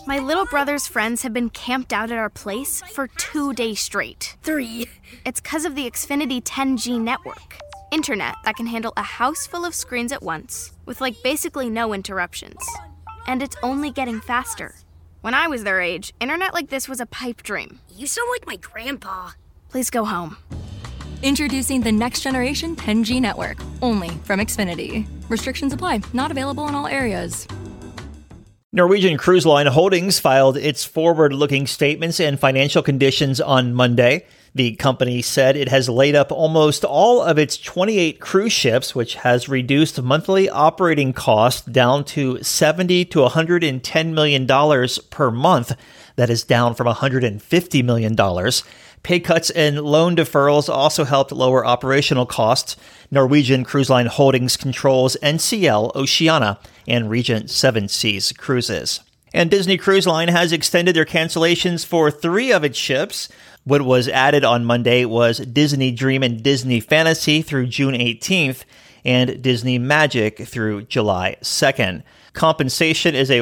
My little brother's friends have been camped out at our place for 2 days straight. 3. It's because of the Xfinity 10G network. Internet that can handle a house full of screens at once, with basically no interruptions. And it's only getting faster. When I was their age, internet like this was a pipe dream. You sound like my grandpa. Please go home. Introducing the next generation 10G network, only from Xfinity. Restrictions apply, not available in all areas. Norwegian Cruise Line Holdings filed its forward-looking statements and financial conditions on Monday. The company said it has laid up almost all of its 28 cruise ships, which has reduced monthly operating costs down to $70 to $110 million per month. That is down from $150 million. Pay cuts and loan deferrals also helped lower operational costs. Norwegian Cruise Line Holdings controls NCL, Oceania, and Regent Seven Seas Cruises. And Disney Cruise Line has extended their cancellations for 3 of its ships. What was added on Monday was Disney Dream and Disney Fantasy through June 18th and Disney Magic through July 2nd. Compensation is a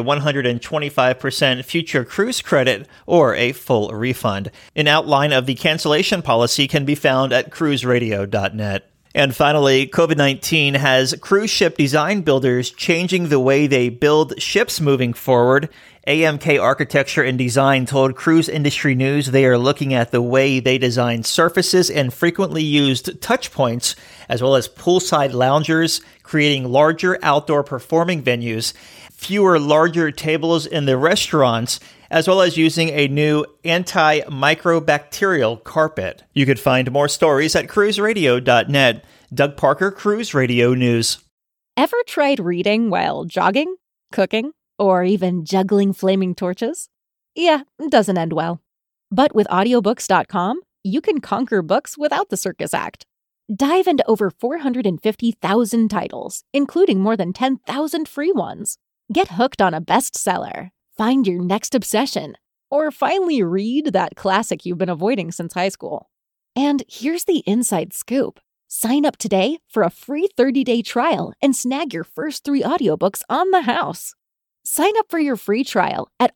125% future cruise credit or a full refund. An outline of the cancellation policy can be found at cruiseradio.net. And finally, COVID-19 has cruise ship design builders changing the way they build ships moving forward. AMK Architecture and Design told Cruise Industry News they are looking at the way they design surfaces and frequently used touch points, as well as poolside loungers, creating larger outdoor performing venues, fewer larger tables in the restaurants, as well as using a new antimicrobacterial carpet. You could find more stories at cruiseradio.net. Doug Parker, Cruise Radio News. Ever tried reading while jogging, cooking, or even juggling flaming torches? Yeah, it doesn't end well. But with audiobooks.com, you can conquer books without the circus act. Dive into over 450,000 titles, including more than 10,000 free ones. Get hooked on a bestseller, find your next obsession, or finally read that classic you've been avoiding since high school. And here's the inside scoop. Sign up today for a free 30-day trial and snag your first 3 audiobooks on the house. Sign up for your free trial at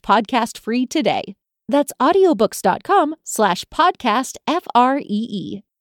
audiobooks.com/podcastfree today. That's audiobooks.com/podcastfree.